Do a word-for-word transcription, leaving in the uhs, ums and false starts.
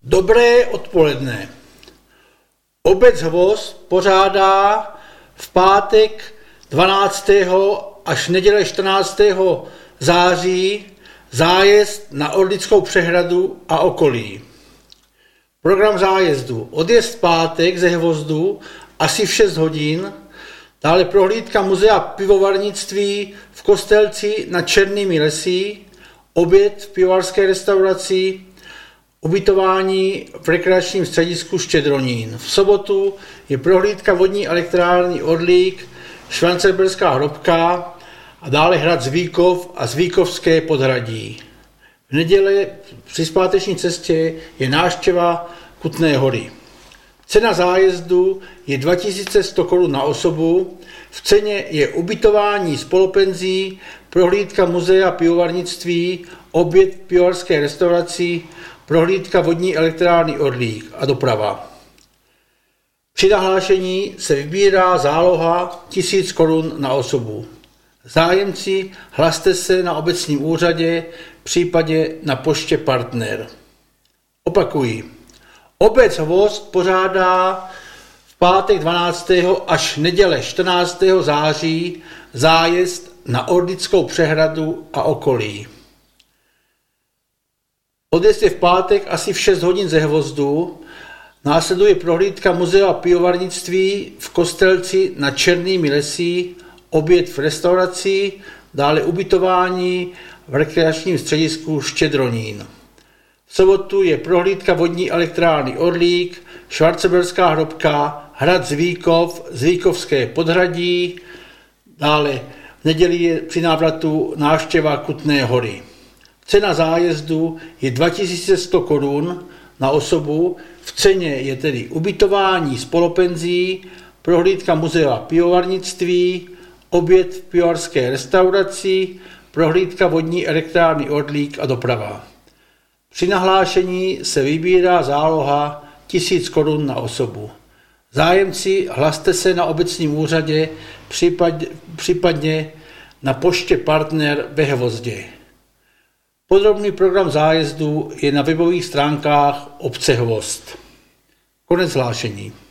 Dobré odpoledne. Obec Hvozd pořádá v pátek dvanáctého až neděle čtrnáctého září zájezd na Orlickou přehradu a okolí. Program zájezdu: odjezd v pátek ze Hvozdu asi v šest hodin, dále prohlídka muzea pivovarnictví v Kostelci nad Černými lesy, oběd v pivovarské restauraci, ubytování v rekreačním středisku Štědronín. V sobotu je prohlídka vodní elektrárny Orlík, Švancerberská hrobka a dále hrad Zvíkov a Zvíkovské podhradí. V neděli při zpáteční cestě je návštěva Kutné Hory. Cena zájezdu je dva tisíce sto korun na osobu. V ceně je ubytování s polopenzí, prohlídka muzea pivovarnictví, oběd v pivovarské restauraci, prohlídka vodní elektrárny Orlík a doprava. Při nahlášení se vybírá záloha tisíc korun na osobu. Zájemci, hlaste se na obecním úřadě, případně na poště Partner. Opakuji. Obec Hvozd pořádá v pátek dvanáctého až neděle čtrnáctého září zájezd na Orlickou přehradu a okolí. Odjezd je v pátek asi v šest hodin ze Hvozdu, následuje prohlídka muzea pivovarnictví v Kostelci nad Černými lesy, oběd v restauraci, dále ubytování v rekreačním středisku Štědronín. V sobotu je prohlídka vodní elektrárny Orlík, Švarceberská hrobka, hrad Zvíkov, Zvíkovské podhradí, dále v neděli je při návratu návštěva Kutné Hory. Cena zájezdu je dva tisíce sto korun na osobu, v ceně je tedy ubytování s polopenzí, prohlídka muzea pivovarnictví, oběd v pivovarské restauraci, prohlídka vodní elektrárny Orlík a doprava. Při nahlášení se vybírá záloha tisíc korun na osobu. Zájemci, hlaste se na obecním úřadě, případně na poště Partner ve Hvozdě. Podrobný program zájezdu je na webových stránkách obce Hvozd. Konec hlášení.